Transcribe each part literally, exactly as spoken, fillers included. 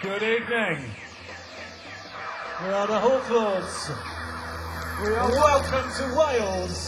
Good evening. We are the Hawthorns. We are welcome to Wales.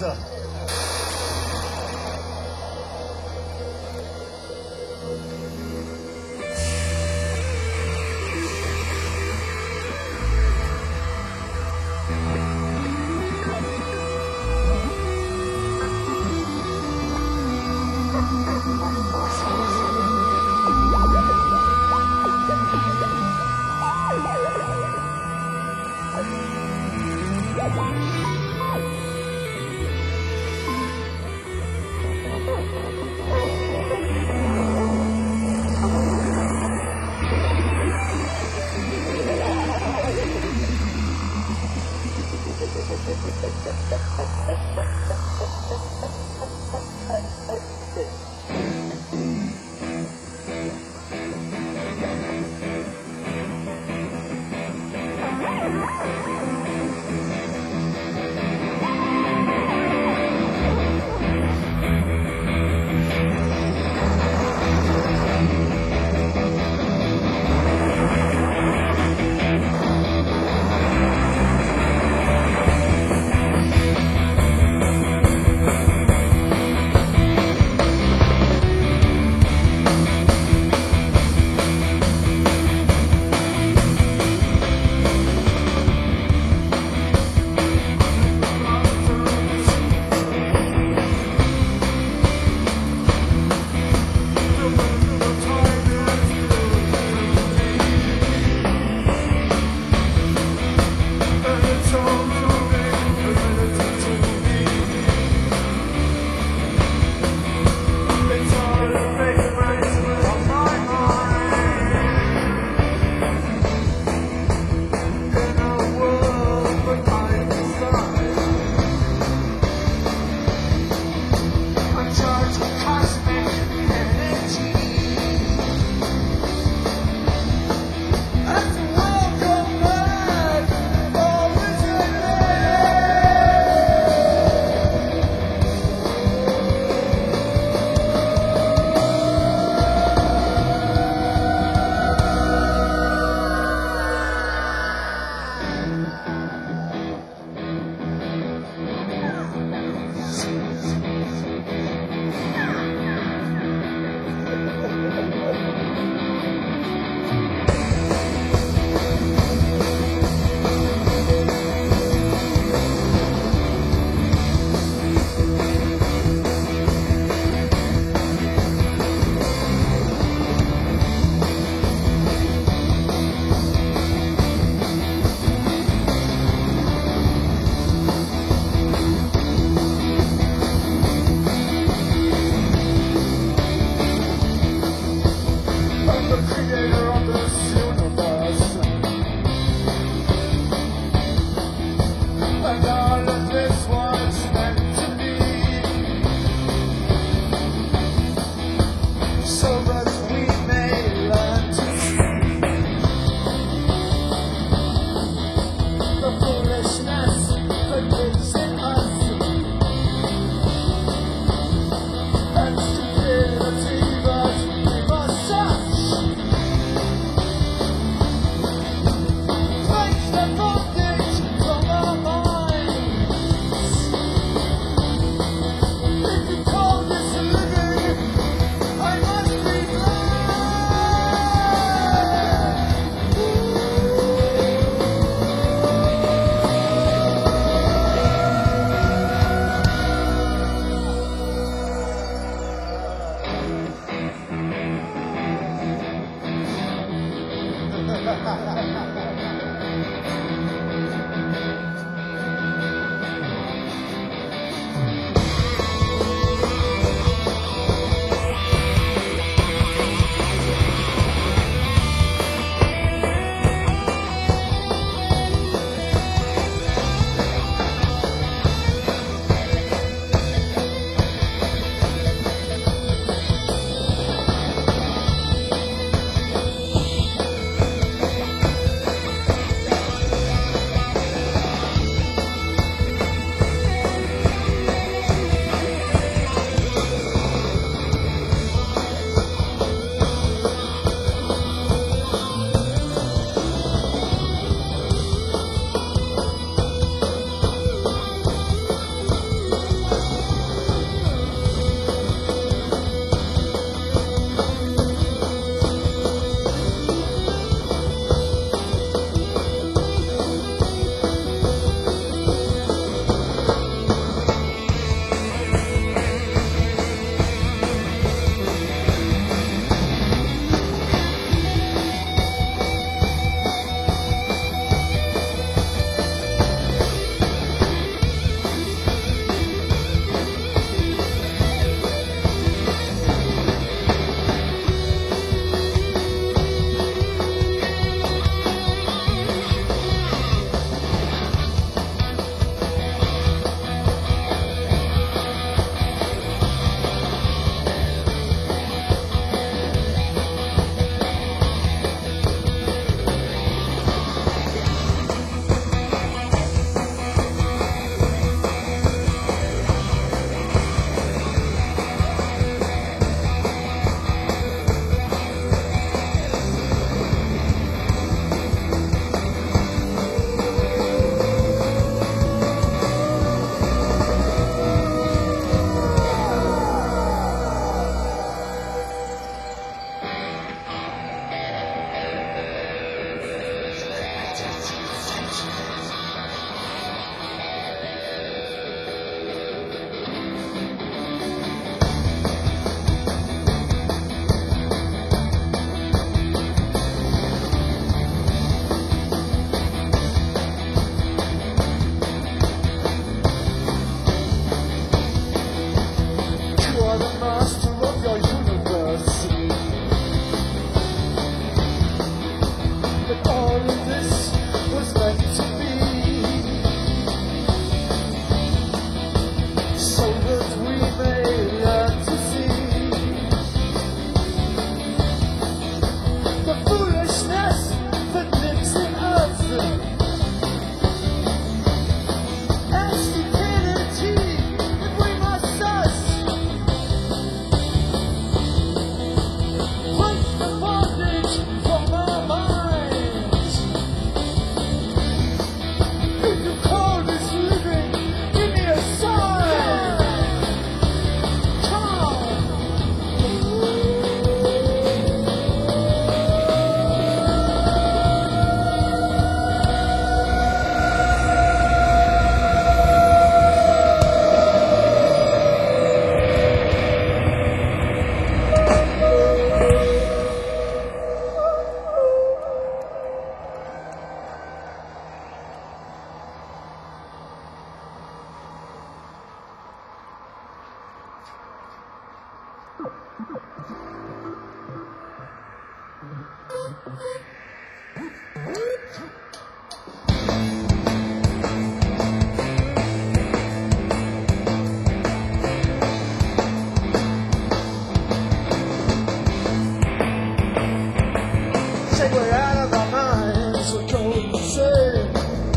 Say we're out of our minds, we're going insane.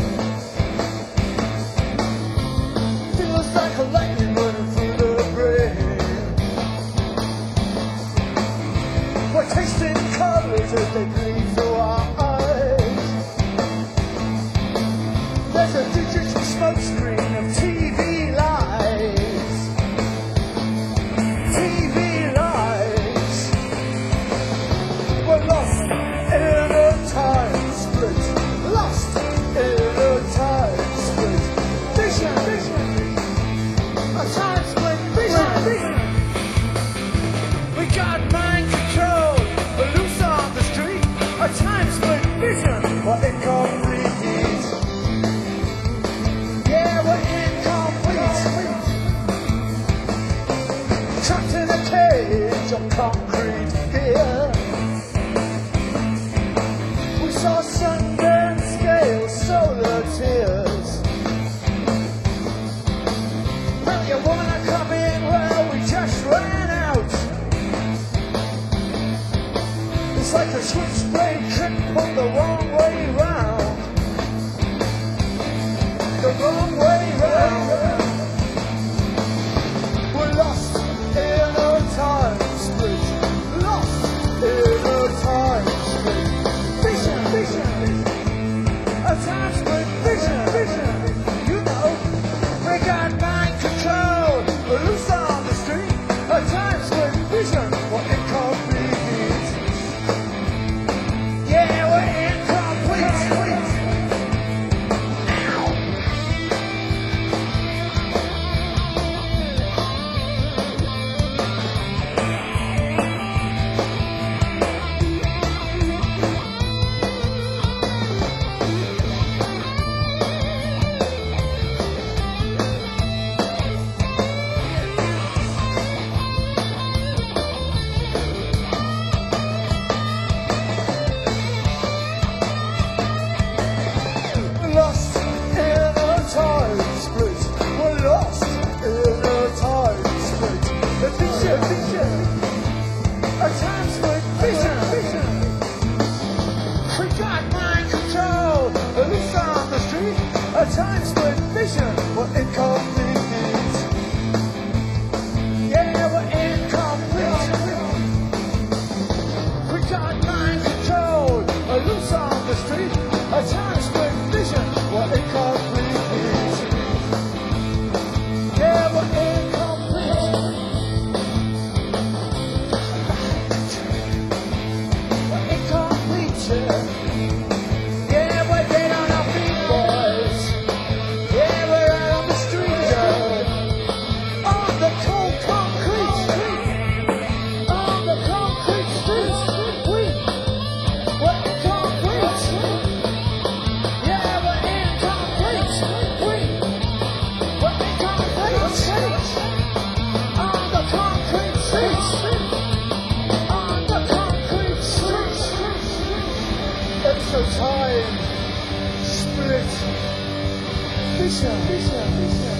Feels like a lightning running through the brain. We're tasting colors as they bleed through our eyes. There's a digital smoke screen of T V lies. T V lies. We're lost in a time split. Lost in a time split. Vision, vision. A time split. Vision, vision. We got mind control. We're loose on the street. A time split. Vision. We're incomplete. Yeah, we're incomplete. Trapped in a cage of concrete fear. We saw sunburn scales, solar tears. Well, you wanna come in? Well, we just ran out. It's like a switchblade trip pulled the wrong way round. The wrong way round. We're lost in a time split. Lost in a time split. Vision, vision. A time split. Vision, vision. You know, we got mind control. We're loose on the street. A time split. Vision. We're incomplete. Yeah, we're incomplete. Lost in a time split. We're lost in a time split. The vision, vision. A time split. Vision, vision. We got mind control. We're loose on the street. A time split. Vision. We're incomplete. Yeah, we're incomplete. We got mind control. We're loose on the street. A time split. Vision. We're incomplete. Yeah, we're incomplete. We're incomplete. Yeah, we're dead on our feet, boys. Yeah, we're out on the street, yeah. On the cold concrete street. On the concrete street. We, we're incomplete. Yeah, we're incomplete. We, we're incomplete. On the concrete street. On the concrete street. It's a time split. Vision, vision, vision.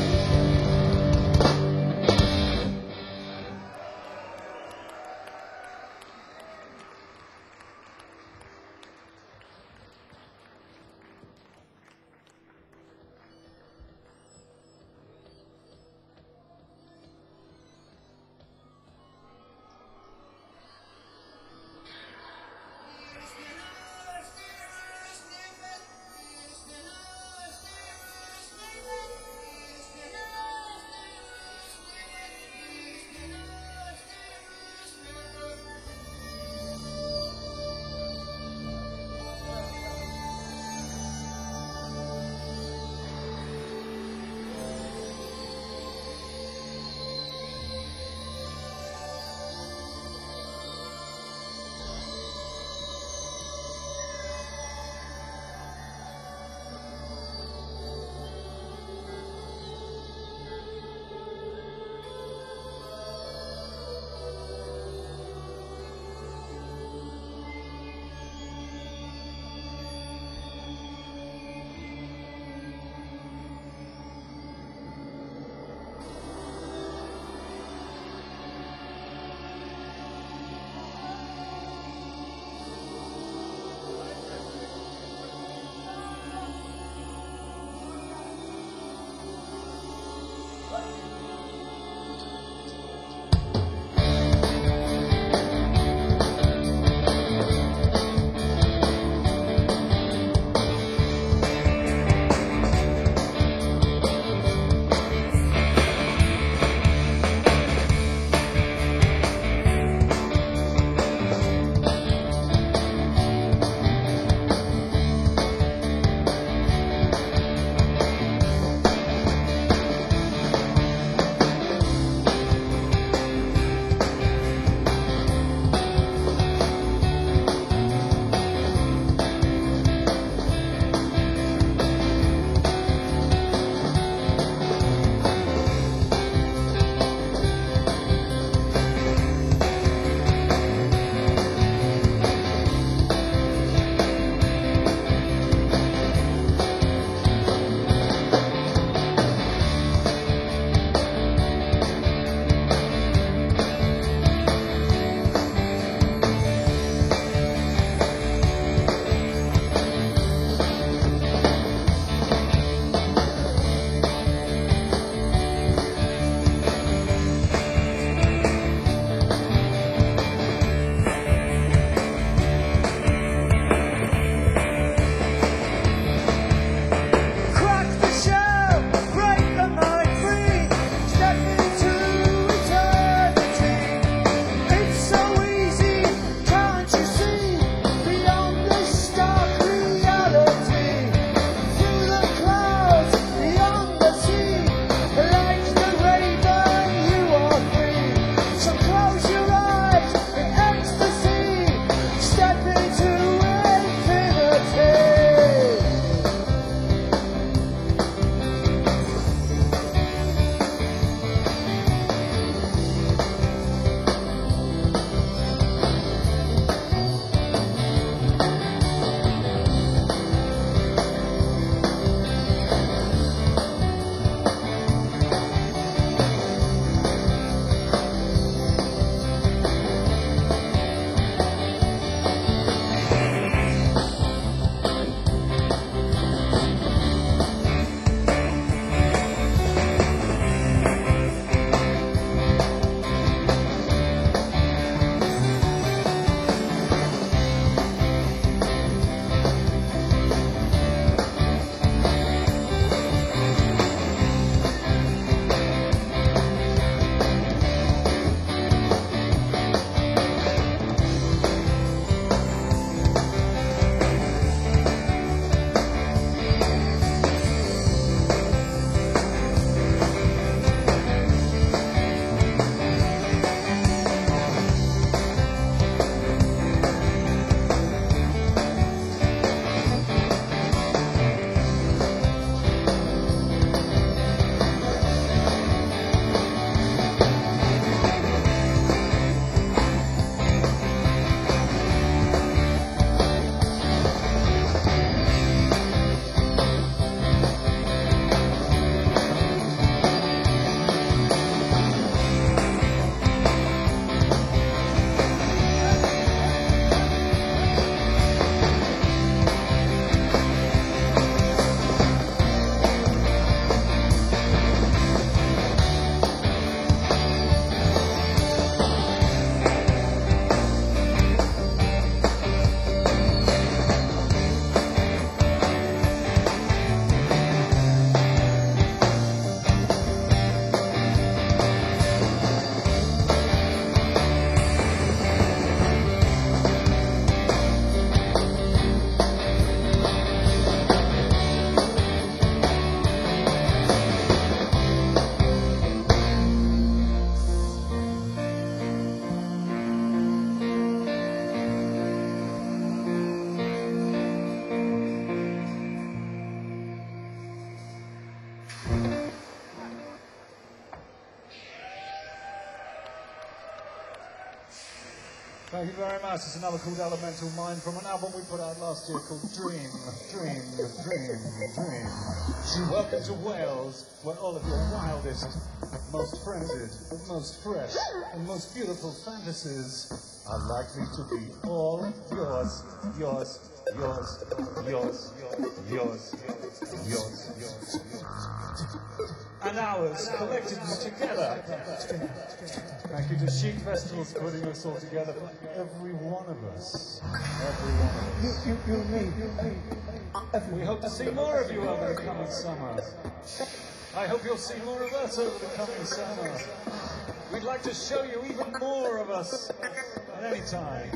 Thank you very much. It's another called Elemental Mind from an album we put out last year called Dream, Dream, Dream, Dream. Welcome to Wales, where all of your wildest, most frenzied, most fresh, and most beautiful fantasies are likely to be all yours, yours, yours, yours, yours, yours, yours, yours, and ours collectively together. Thank you to Chic Festivals for putting us all together for every one of us. Every one of us. You, you, you, me, you, me. We hope to see more of you over the coming summer. I hope you'll see more of us over the coming summer. We'd like to show you even more of us at any time.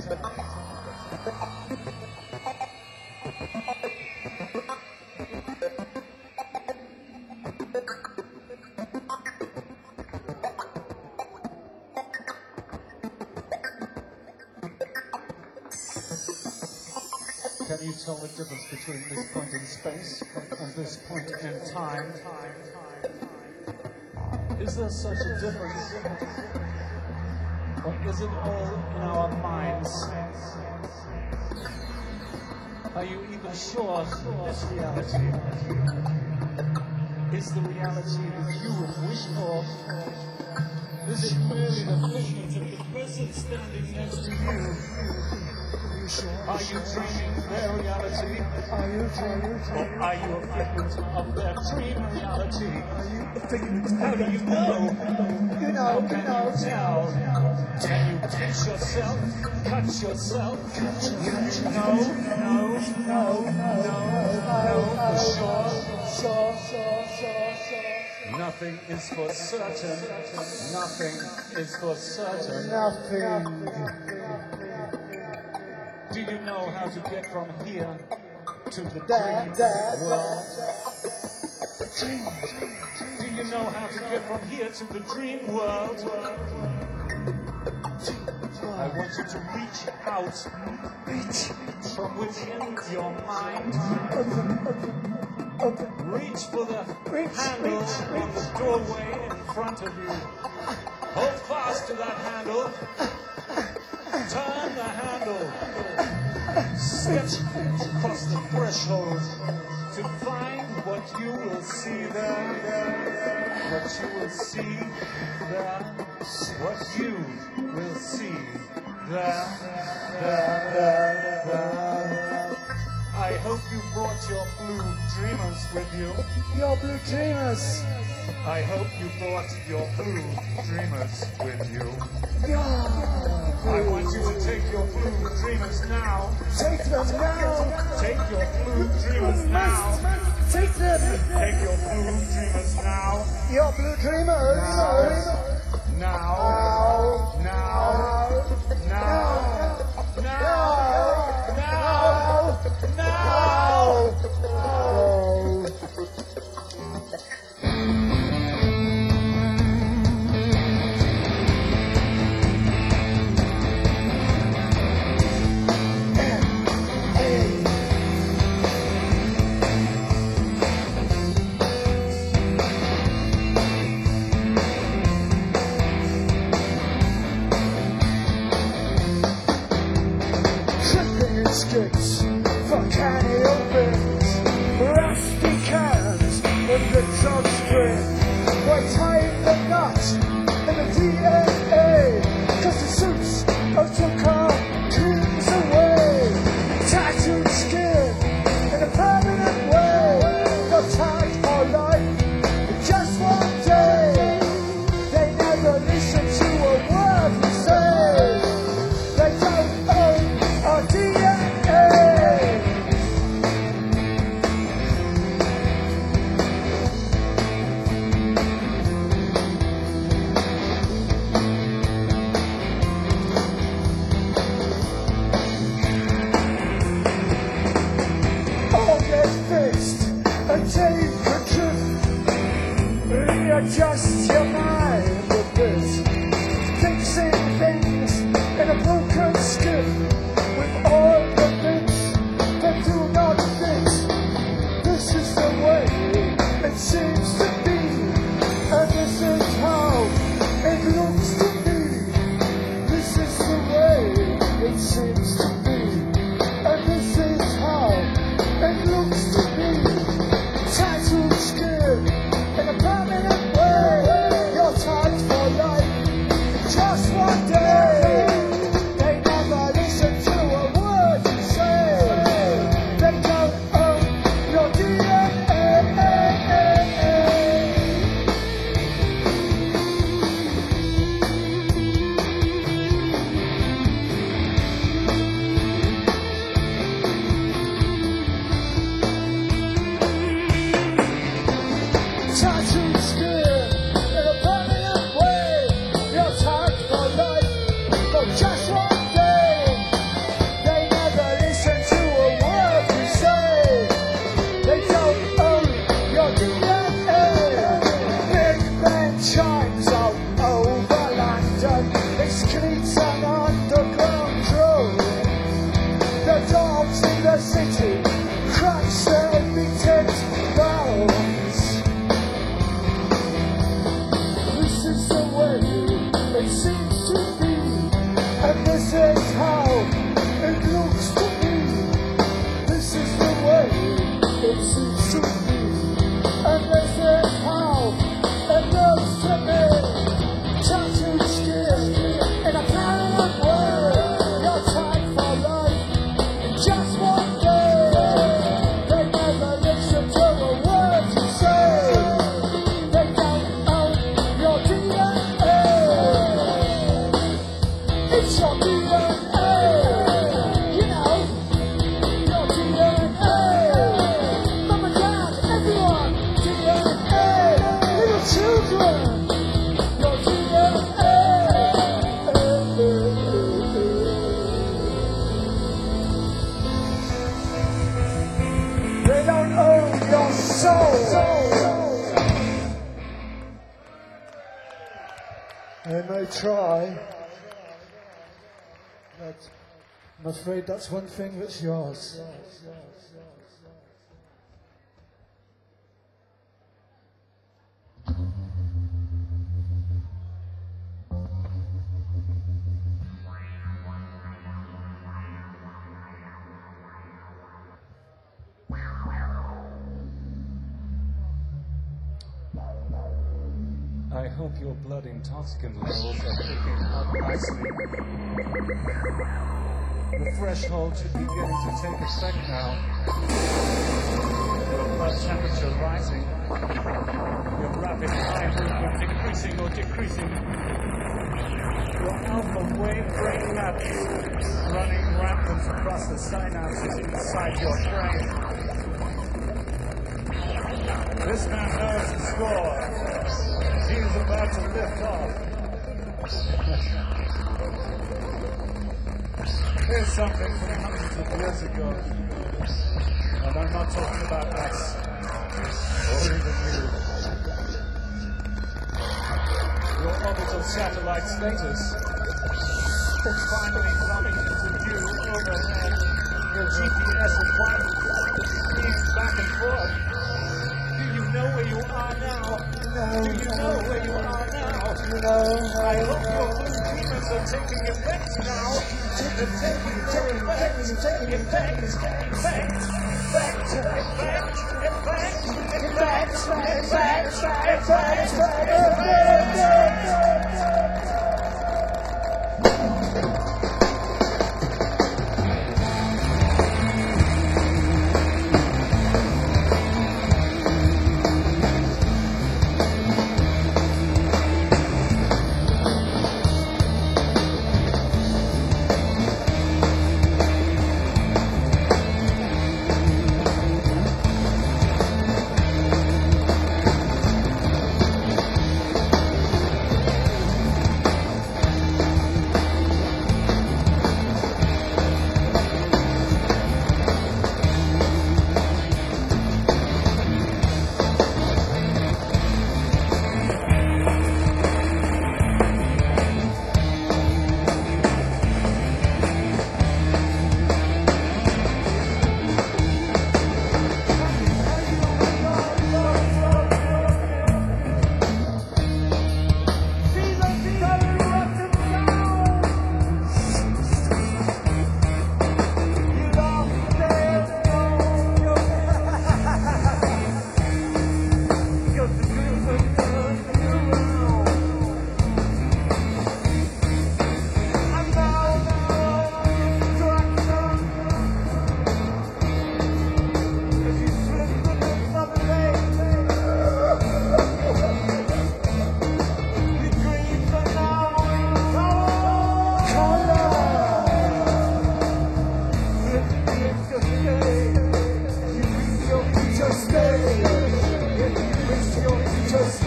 Can you tell the difference between this point in space and this point in time? Is there such a difference? Or is it all in our minds? Are you even sure this reality is the reality that you would wish for? Is it merely the figment of the person standing next to you? Are you dreaming their reality? Are you dreaming? Or are you a figment of their dream reality? How do you know? You know, How you can know. you tell? Can you pinch yourself? Cut yourself? No, no, no, no, no, no, for sure. Sure, sure, sure, sure. Nothing is for certain. Nothing is for certain. Nothing. Do you know how to get from here to the There, dream there, world? Do you know how to get from here to the dream world? I want you to reach out, reach from within your mind. Reach for the handle on the doorway in front of you. Hold fast to that handle. Turn the handle. Step across the threshold to find what you will see there. What you will see there. What you will see there. There, there, there. I hope you brought your blue dreamers with you. Your blue dreamers. I hope you brought your blue dreamers with you. Yeah. I want you to take your blue dreamers now. Take them now. Take your blue dreamers now. Take them. Take your blue dreamers now. Your blue dreamers. Now. Now. Now. Now. Now. Now. Now. Oh. Biscuits for canny opens, rusty cans in the drug strip. Why tie the nut in the D N A? Cause the suits of your car cleans away. Tattooed skin in a permanent way. Not tagged for life, just one day. They never listen to a word we say. They don't own our D N A. All gets fixed until you can readjust your mind a bit. Fixing things in a broken skin with all the bits that do not fit. This is the way it seems to be. in a permanent way. You're tied for life, just one day. They never listen to a word you say. They don't own your D N A. Tattooed skin in a permanent way. You're tied for life, but just one day. They never listen to a word you say. They don't own your D N A. Big Ben chimes out over London. It's cleats and underground drone. The dogs in the city crunch their beaten bones. This is the way it seems to be, and this is how it looks to me. This is the way it seems to be, and this is how it looks to me. Tattooed skin in a parallel way. You're tied for life in just one day. They never listen to a word you say. They don't own your D N A. It's your D N A. You know, your D N A. Mum and dad, everyone, D N A. Little children, your D N A. They don't own your soul. They may try, but I'm afraid that's one thing that's yours. I hope your blood intoxicant levels are picking up nicely. The threshold should be beginning to take effect now. Your blood temperature rising. Your rapid eye movement increasing or decreasing. Your alpha wave brain maps running rampant across the synapses inside your brain. This man knows the score. He is about to lift off. Here's something from hundreds of years ago, and I'm not talking about us, or even you. Your orbital satellite status is finally coming into view overhead. Your G P S requirements speeds back and forth. Do you know where you are now? No, Do you know where you are now? no, I hope your blue demons are taking effect now. They're taking effect, effect, effect, effect, effect, effect, effect, effect, effect.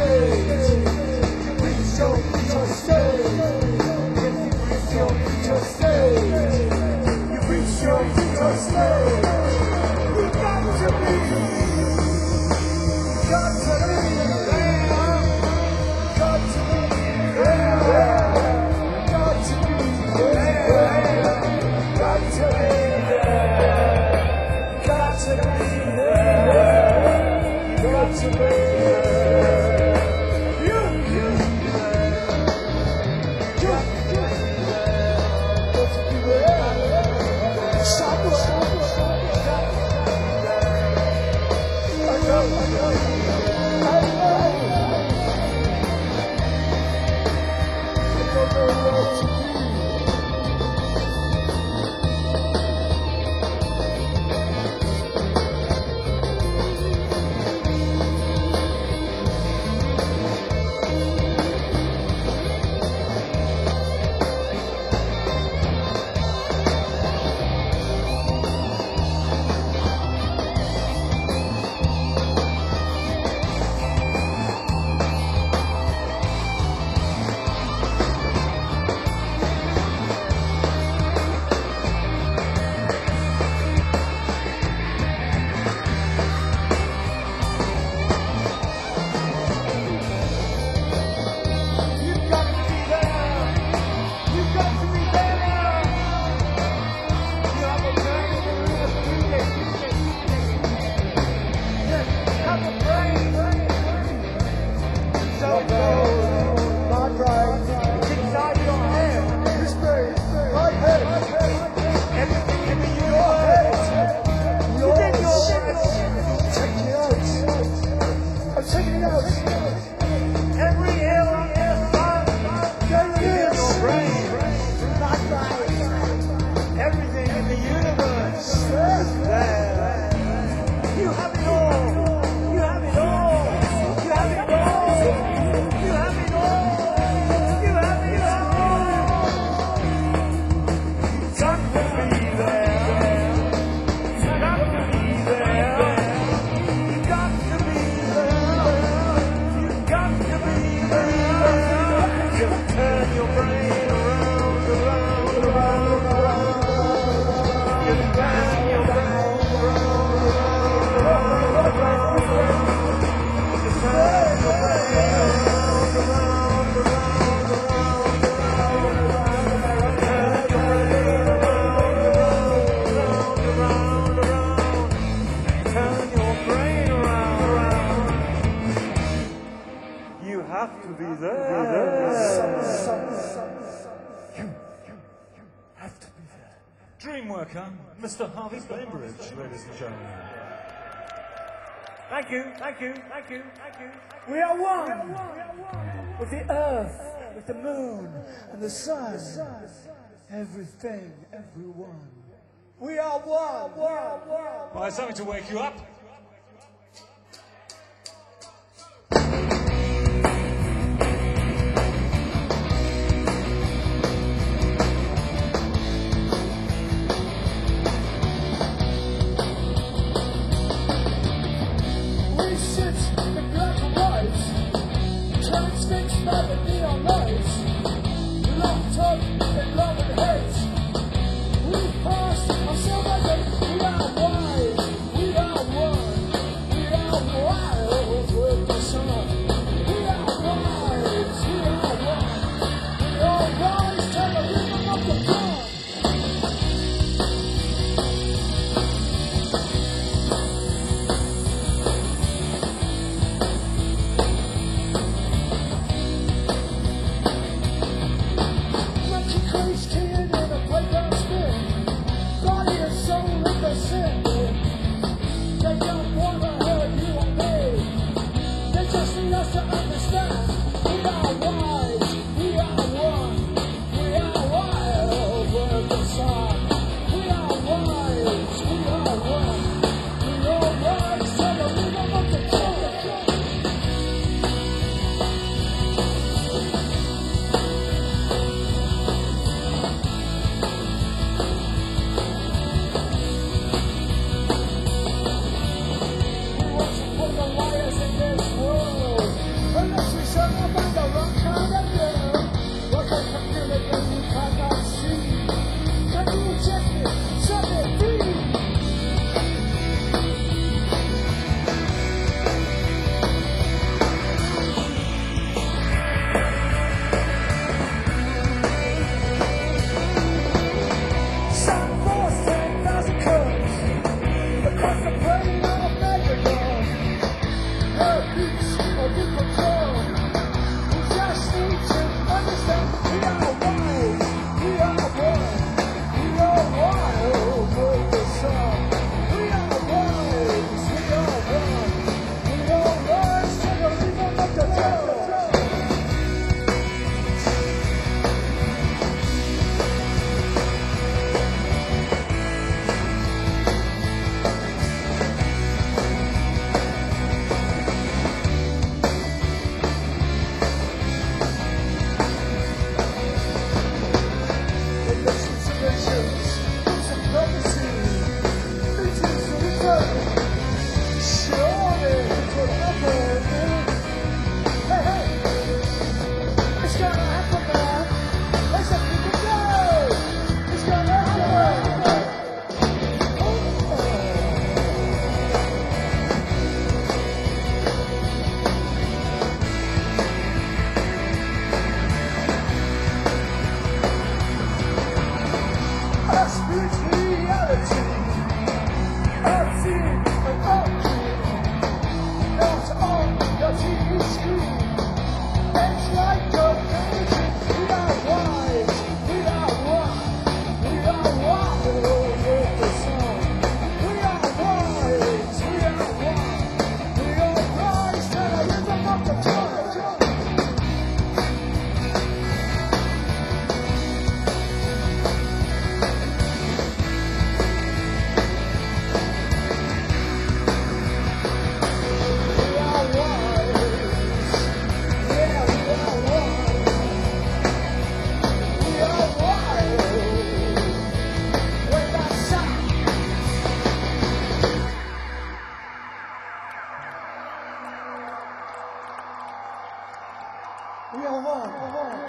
stage. You reach your future stage. If you reach your future stage, you reach your future stage. You got to be, got to be there, got to be there, got to be there, got to be there, got to be there, got to be there. You, you, you, you, got to be there. Stop, stop, stop. I know, I know, I know. I don't know where to be. Dreamworker, Mister Harvey Bainbridge, ladies and gentlemen. Thank you, thank you, thank you, thank you. We are one with the earth, with the moon and the sun. Everything, everyone. We are one. Well, it's something to wake you up. We sit in black and white, transfixed by the neon lights, locked up in love and hate. We pass ourselves as we are wise, we are one, we are wild with the sun. We are wise, we are one, we are wise to the rhythm of the dawn. Monkey crazed kid in a playground spin, body and soul in the sin. They don't wanna hurt you or me, they just need us to understand. We are wise, we are one, we are wild with the sun. We are wise, we are one, we are wise to the rhythm of the dawn. We want to put the liars in this world, and We are one. We are one.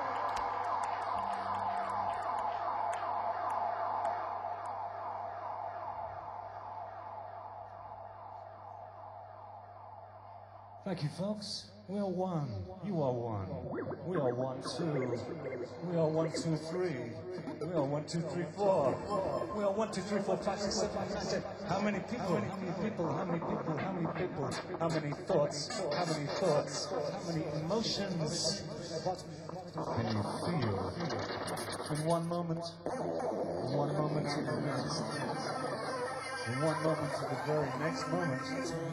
Thank you, folks. We are one. You are one. We are one, two. We are one, two, three. We are one, two, three, four. We are one, two, three, four, five, six, seven, eight, nine, ten. How many people? How many people? How many people? How many people? How many thoughts? How many thoughts? How many emotions? What can you feel? In one moment, in one moment to the next, in one moment to the very next moment.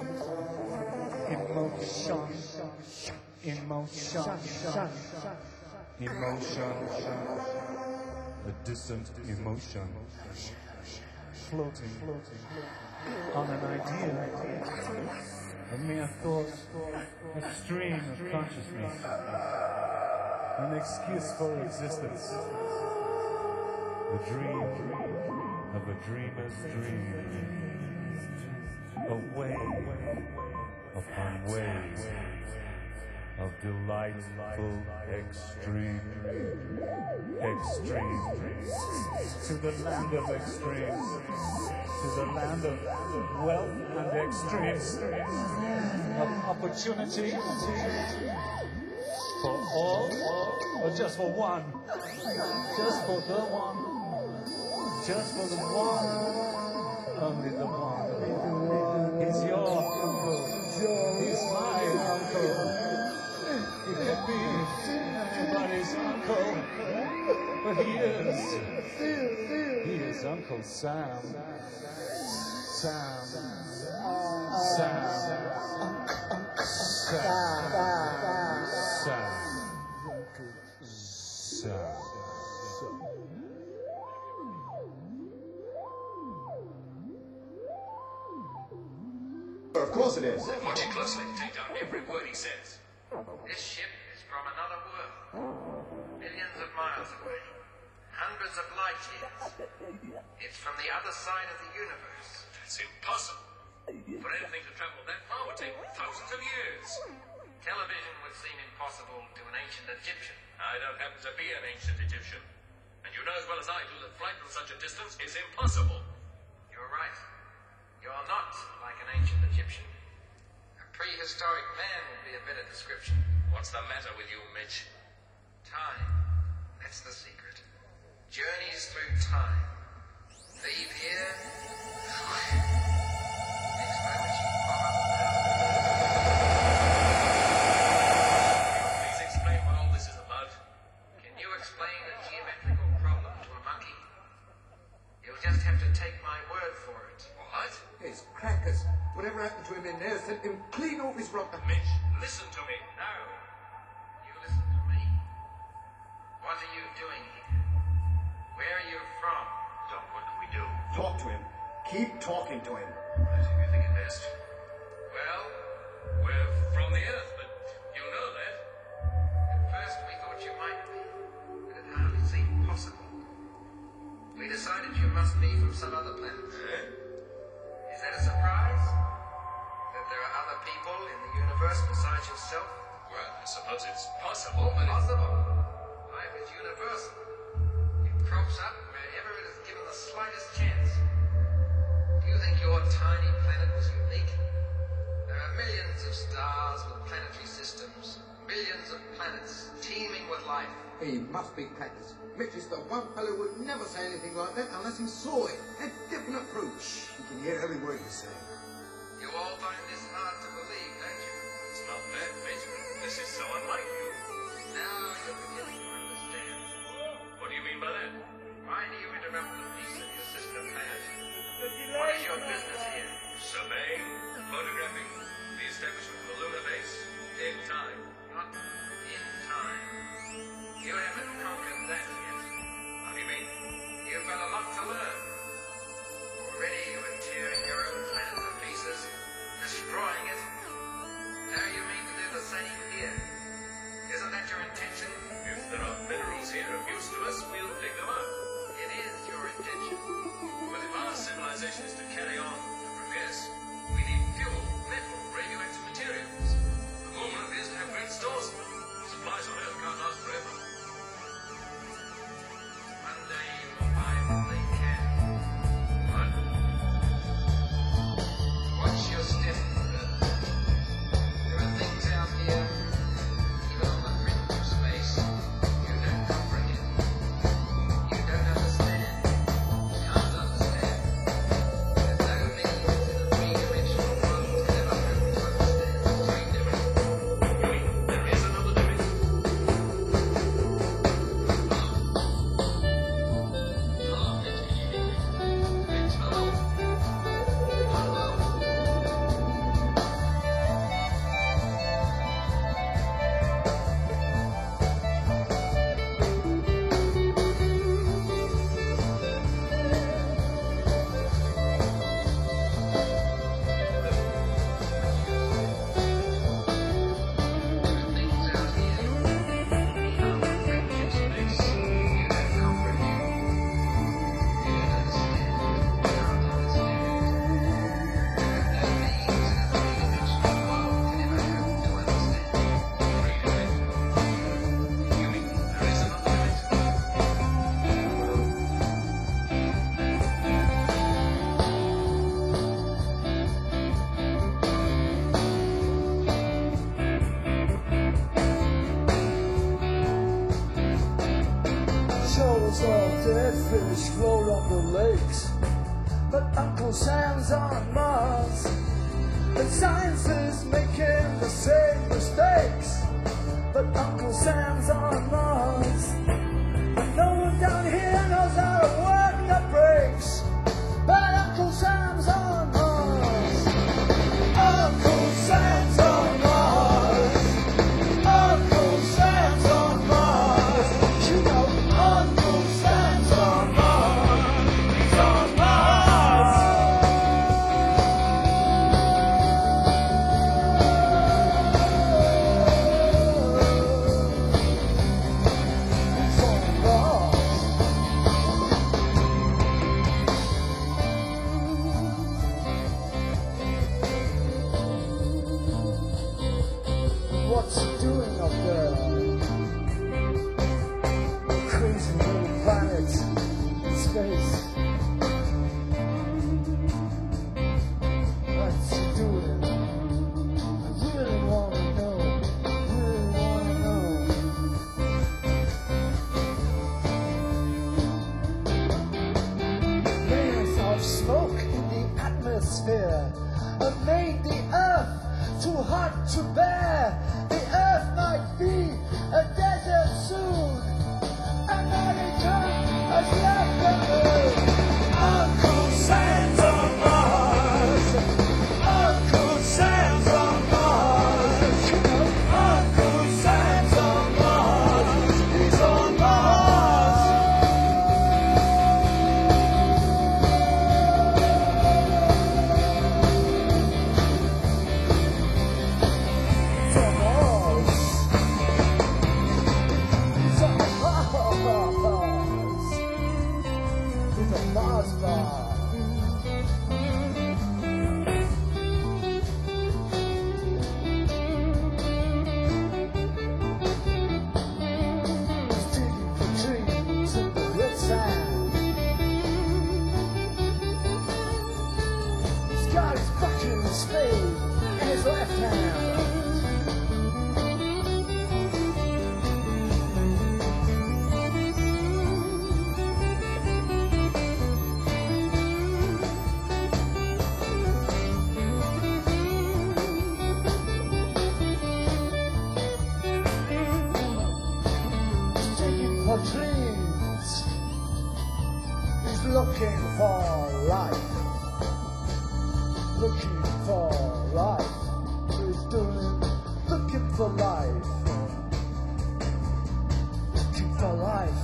Emotion, emotion, emotion, a distant emotion, floating, floating on an idea, a mere thought, a stream of consciousness, an excuse for existence, the dream of a dreamer's dream, a wave upon waves of delightful extreme, extreme, to the land of extremes, to the land of wealth and extremes, of opportunity for all, or just for one, just for the one, just for the one, only the one. He's your uncle. He's my uncle. He could be anybody's uncle, but he is. He is Uncle Sam. Sam. Sam. Sam. Sam. Sam. Of course it is. Watch it closely. Take down every word he says. This ship is from another world. Millions of miles away. Hundreds of light years. It's from the other side of the universe. That's impossible. For anything to travel that far would take thousands of years. Television would seem impossible to an ancient Egyptian. I don't happen to be an ancient Egyptian. And you know as well as I do that flight from such a distance is impossible. You're right. You're not like an ancient Egyptian. A prehistoric man would be a better description. What's the matter with you, Mitch? Time. That's the secret. Journeys through time. Leave here. Next moment you pop up. Please explain what all this is about. Can you explain a geometrical problem to a monkey? You'll just have to take my word for it. What? His crackers. Whatever happened to him in there, sent him clean off his rocker. Mitch, listen to me. No. You listen to me. What are you doing here? Where are you from? Doc, what can we do? Talk to him. Keep talking to him. I think you think it best. Well, we're from the Earth, but you know that. At first we thought you might be, but it hardly seemed possible. We decided you must be from some other planet. Eh? Is that a surprise? That there are other people in the universe besides yourself? Well, I suppose it's possible, but possible. Life is universal. It crops up wherever it is given the slightest chance. Do you think your tiny planet was unique? There are millions of stars with planetary systems, millions of planets teeming with life. He must be crackers. Mitch is the one fellow who would never say anything like that unless he saw it. Had definite proof. He can hear every word you say. You all find this hard to believe, don't you? It's not that, Mitch. This is so unlike you. Now you're beginning to understand. What do you mean by that? Why do you interrupt the peace of your sister planet? What is your business here? Surveying, photographing, the establishment of a lunar base. In time. Not in time. You haven't conquered that yet. What do you mean? You've got a lot to learn. Already you are tearing your own planet to pieces, destroying it. Now you mean to do the same here. Isn't that your intention? If there are minerals here of use to us, we'll dig them up. It is your intention. But if our civilization is to carry on and progress, we need fuel, metal, radioactive materials. The moon appears to have great stores of them. Supply Bottles of dead fish float on the lakes, but Uncle Sam's on Mars. And science is making the same mistakes, but Uncle Sam's on Mars. And no one down here knows how to work the brakes, but Uncle Sam's on Mars. Uncle Sam's on Mars. Uncle Sam's on Mars. You know, Uncle Sam's on Mars. He's on Mars. He's on Mars. What's he doing up there? Crazy little planet in space. What's he doing? I really wanna know. Really wanna know. Layers of smoke in the atmosphere have made the earth too hot to bear. The earth might be a desert soon. America has left the moon. Uncle Sam's on Mars. Uncle Sam's on Mars. You know, Uncle Sam's on Mars. He's on Mars. From Mars. He's on Mars. He's a Mars bar. He's digging for trees in the red sand. He's got his bucket and spade in his left hand. He's digging for dreams. He's looking for life. Looking for life. He's doing, looking for life. Looking for life.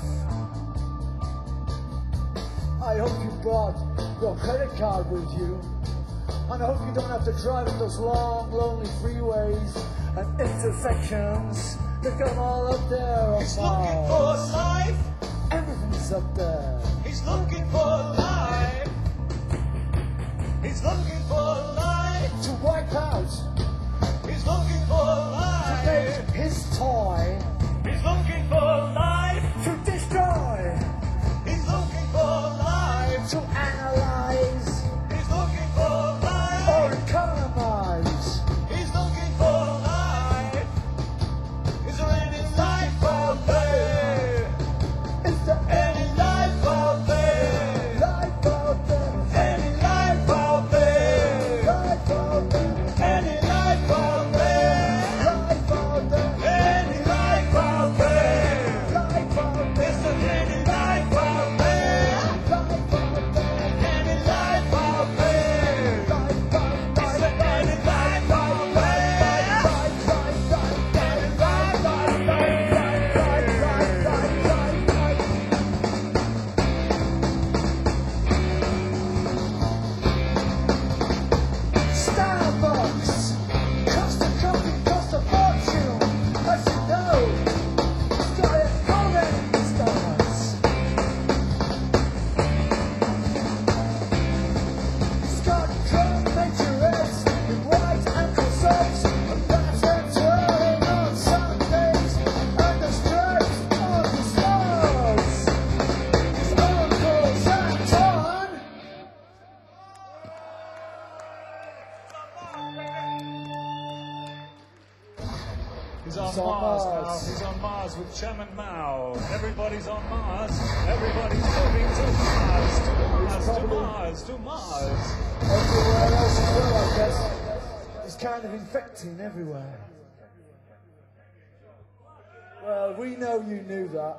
I hope you brought your credit card with you. And I hope you don't have to drive in those long, lonely freeways and intersections that come all up there on He's looking Mars. for life. Everything's up there. He's looking for life. He's looking for life. To wipe out, He's looking for to life. make his toy, He's looking for life. to destroy, He's looking for life. to analyze, He's looking for life. or economize. He's looking for life. Is there any life out there? Is there Any life out there? life out there? Any life out there? Life out there? Any life out there? Life out there? Any life Mars. Mars. He's on Mars with Chairman Mao. Everybody's on Mars. Everybody's moving to Mars, to Mars, to Mars, to Mars. Everywhere else as well, I guess. It's kind of infecting everywhere. Well, we know you knew that.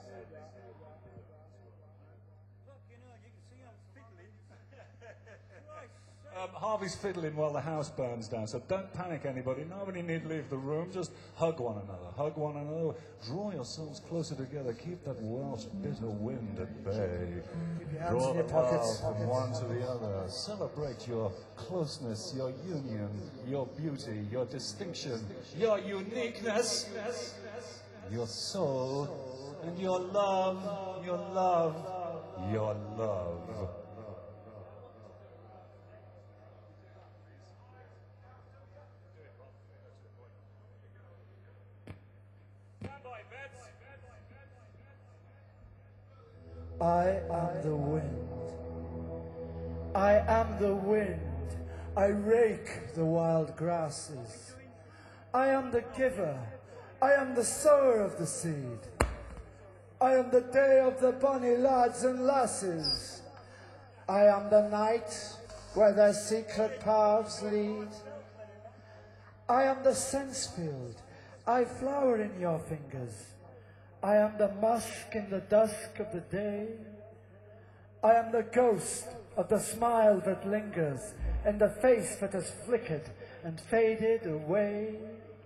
Um, Harvey's fiddling while the house burns down, so don't panic, anybody. Nobody need to leave the room. Just hug one another. Hug one another. Draw yourselves closer together. Keep that Welsh bitter wind at bay. Keep your hands Draw in your the pockets. love from one to the other. Celebrate your closeness, your union, your beauty, your distinction, your uniqueness, your soul, and your love, your love, your love. I am the wind. I am the wind. I rake the wild grasses. I am the giver. I am the sower of the seed. I am the day of the bonny lads and lasses. I am the night where their secret paths lead. I am the sense field. I flower in your fingers. I am the musk in the dusk of the day. I am the ghost of the smile that lingers and the face that has flickered and faded away.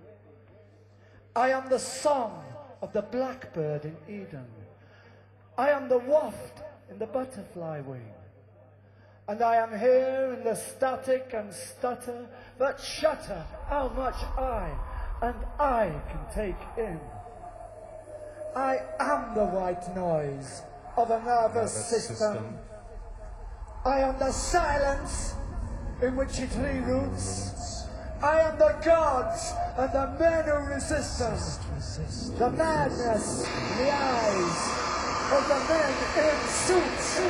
I am the song of the blackbird in Eden. I am the waft in the butterfly wing. And I am here in the static and stutter that shatter how much I and I can take in. I am the white noise of a nervous, nervous system. system. I am the silence in which it reroots. I am the gods and the men who resist us. The madness in the eyes of the men in suits.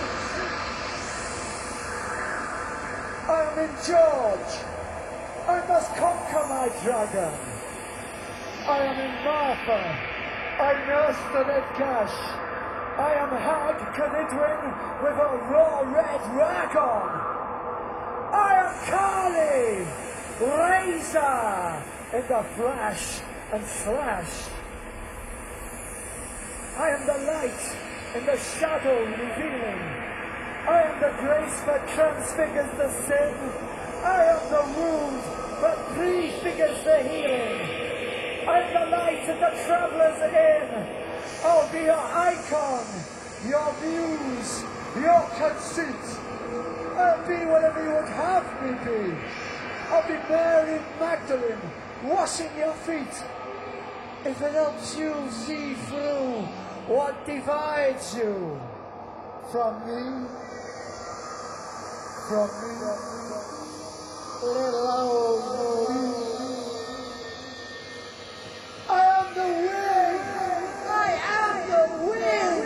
I am in George. I must conquer my dragon. I am in Martha. I nurse the red gash. I am Hag Canidwin with a raw red rag on. I am Carly, razor in the flash and slash. I am the light in the shadow revealing. I am the grace that transfigures the sin. I am the wound that prefigures the healing. I'm the light in the traveller's inn. I'll be your icon, your muse, your conceit. I'll be whatever you would have me be. I'll be Mary Magdalene, washing your feet. If it helps you see through what divides you from me, from me, little old me. I am the wind! I am the wind!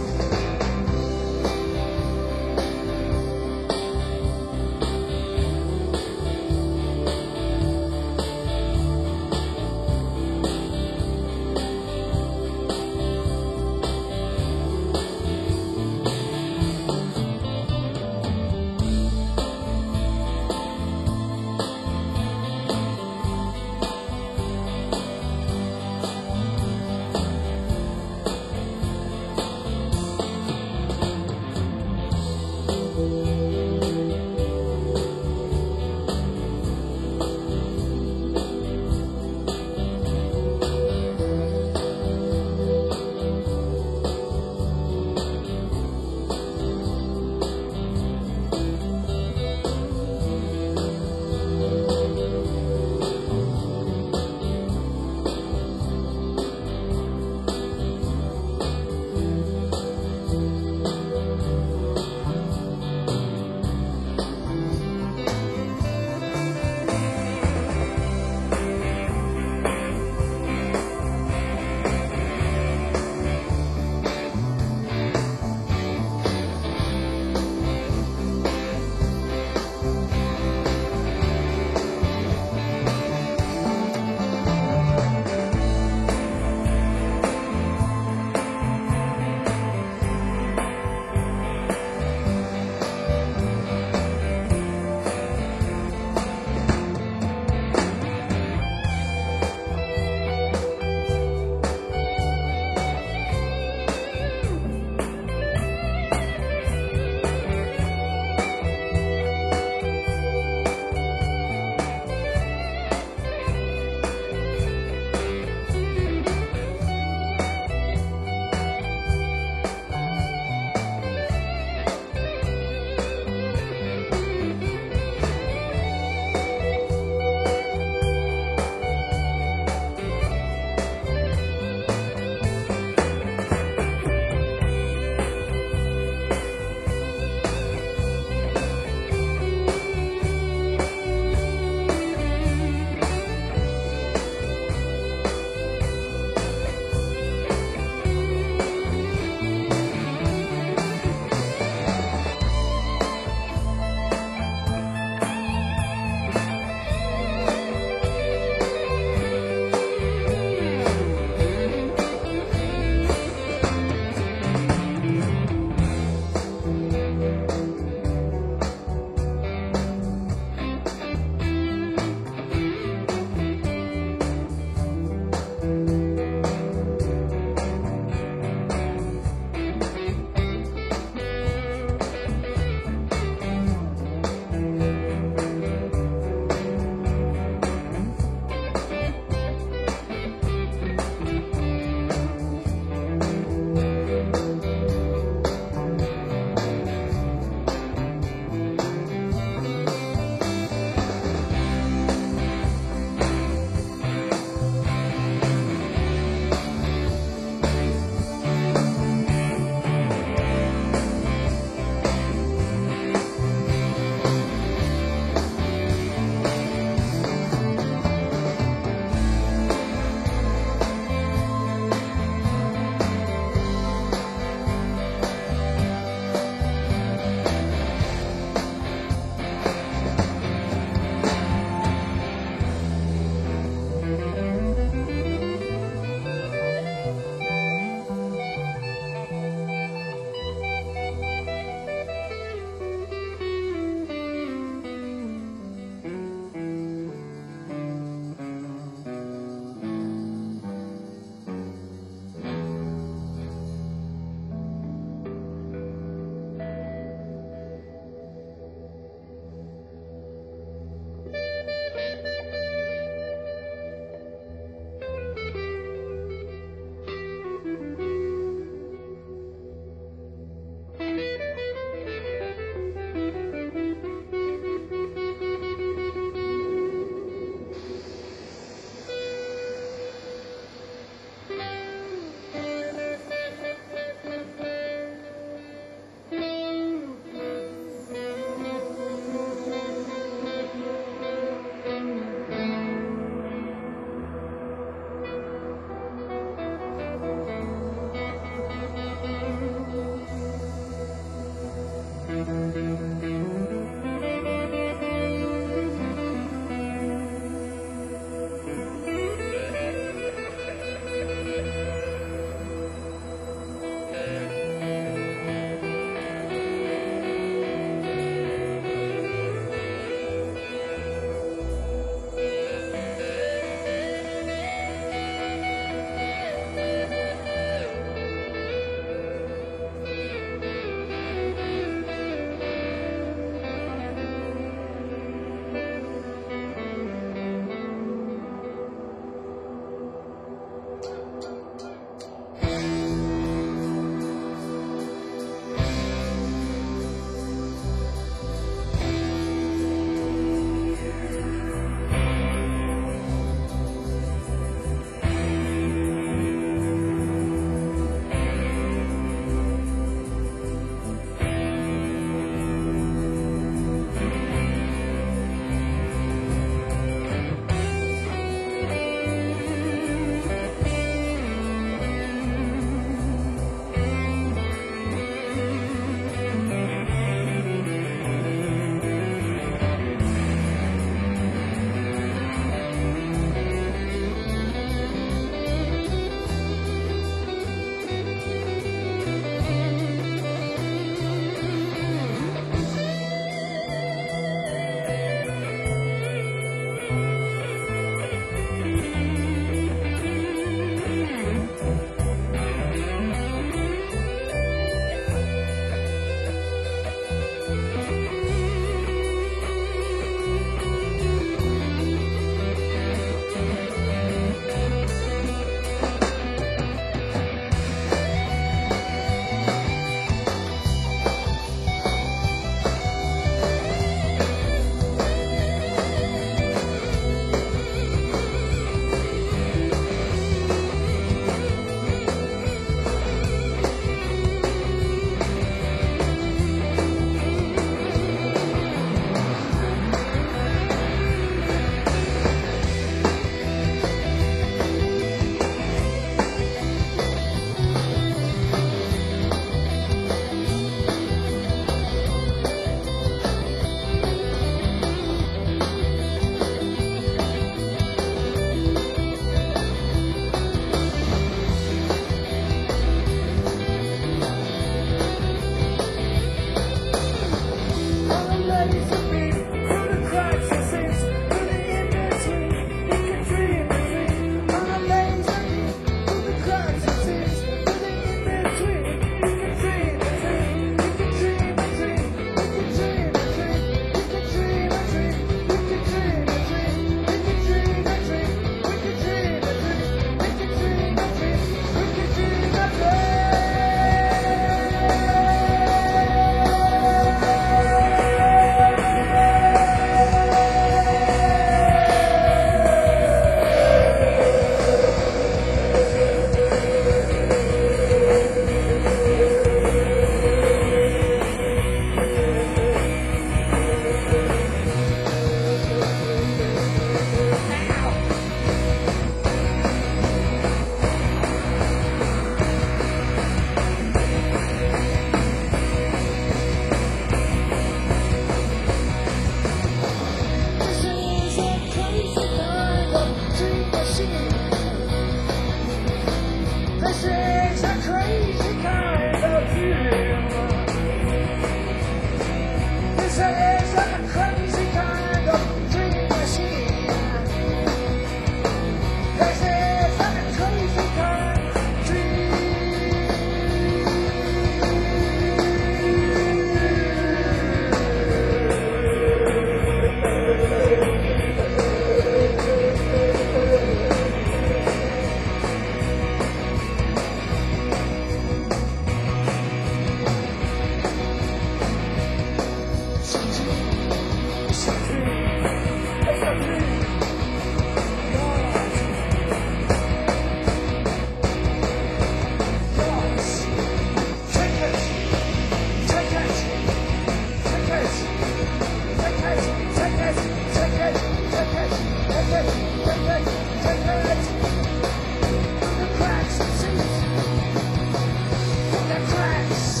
the cracks.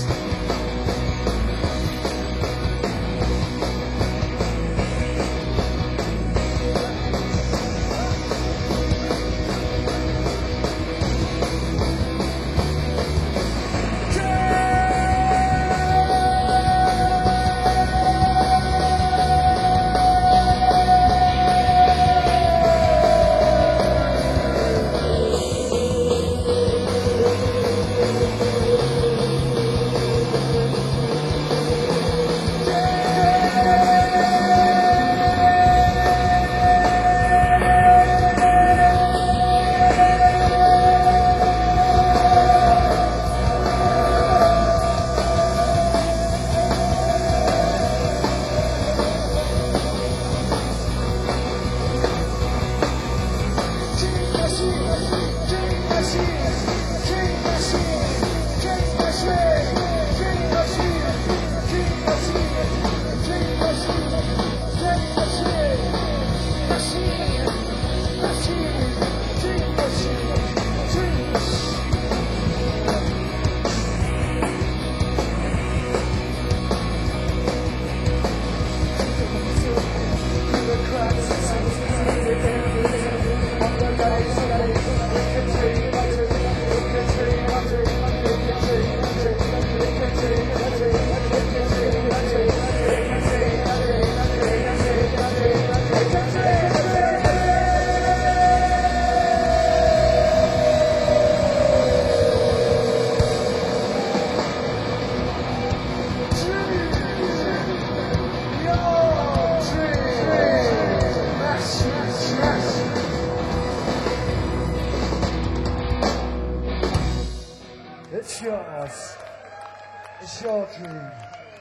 It's yours. It's your dream.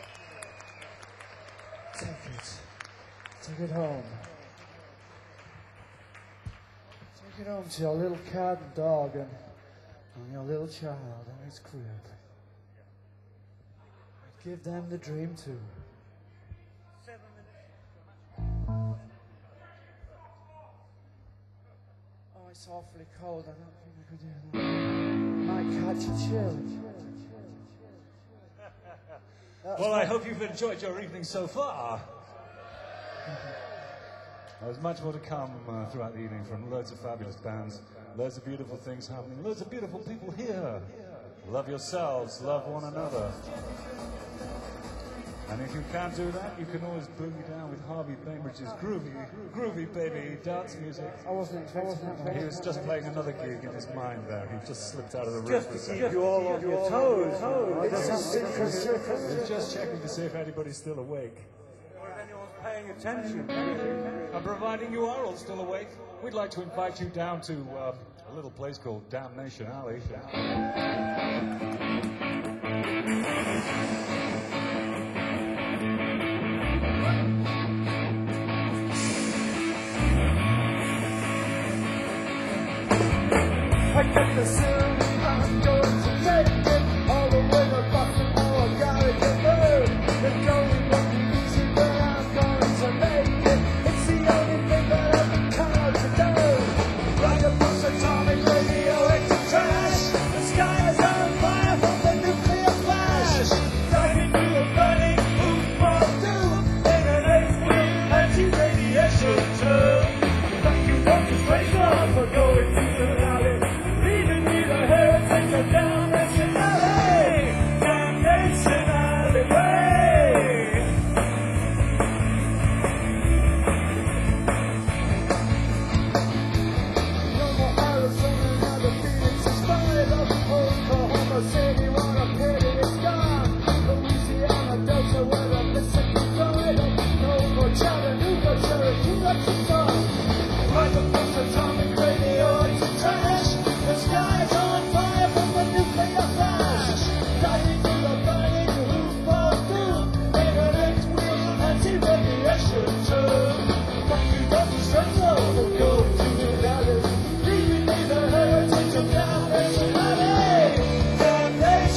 Take it. Take it home. Take it home to your little cat and dog and, and your little child and his crib. Give them the dream too. Oh, it's awfully cold. I don't think I could do that. Might catch a chill. That's Well, I hope you've enjoyed your evening so far. There's much more to come uh, throughout the evening from loads of fabulous bands, loads of beautiful things happening, loads of beautiful people here. Love yourselves, love one another. And if you can't do that, you can always boogie down with Harvey Bainbridge's groovy, groovy baby dance music. I wasn't expecting that. He was just playing another gig in his mind there. He just slipped out of the room for a second. You all on your toes. He's just checking to see if anybody's still awake. Or if anyone's paying attention. And providing you are all still awake, we'd like to invite you down to um, a little place called Damnation Alley. I get the sound, I'm going to take it all the way to Boston. Oh, I gotta get moved. The going won't be easy, but I'm going to make it. It's the only thing that I've been called to do. Like a bunch of atomic radioactive trash. The sky is on fire from the nuclear flash. Diving through the burning oof of doom in an eight-wheel anti-radiation tube. Like you want to break off for going through the valley. Take her down, Damnation Alley, Damnation Alleyway. No more Arizona, now the Phoenix is fired up. Oklahoma City, what a pity it's gone. Louisiana Delta, where the Mississippi dried up. No more Chattanooga, Cherokee, that's a song. Like a bunch of atomic radioactive trash. The sky's on fire from the nuclear flash. Diving through the burning roof of doom in an eight-wheel anti-radiation tube. Like you got the strength of go to the valley. Leaving me the heritage of Damnation Alley. Damnation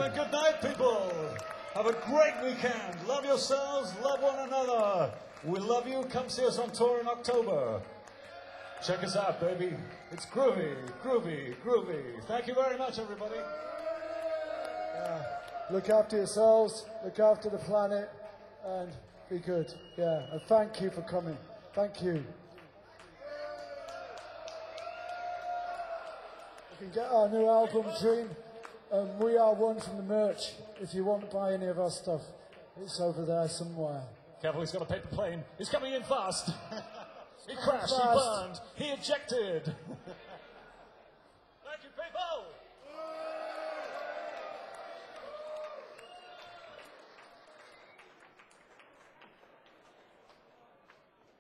and good night, people. Have a great weekend. Love yourselves, love one another. We love you. Come see us on tour in October. Check us out, baby. It's groovy, groovy, groovy. Thank you very much, everybody. Yeah. Look after yourselves, look after the planet, and be good. Yeah, and thank you for coming. Thank you. You can get our new album, Dream, and We Are One from the merch. If you want to buy any of our stuff, it's over there somewhere. Careful, he's got a paper plane. He's coming in fast. He crashed, Fast. he burned, he ejected.